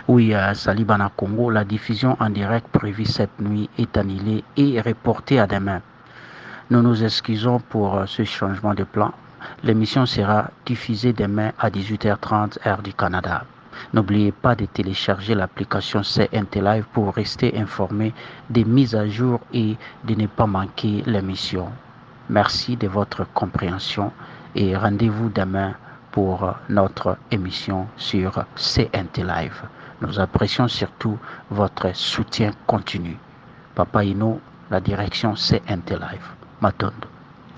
Oui, à Salibana Congo, la diffusion en direct prévue cette nuit est annulée et reportée à demain. Nous nous excusons pour ce changement de plan. L'émission sera diffusée demain à 18h30 heure du Canada. N'oubliez pas de télécharger l'application CNT Live pour rester informé des mises à jour et de ne pas manquer l'émission. Merci de votre compréhension et rendez-vous demain pour notre émission sur CNT Live. Nous apprécions surtout votre soutien continu. Papa Ino, la direction CNT Live. Matondo.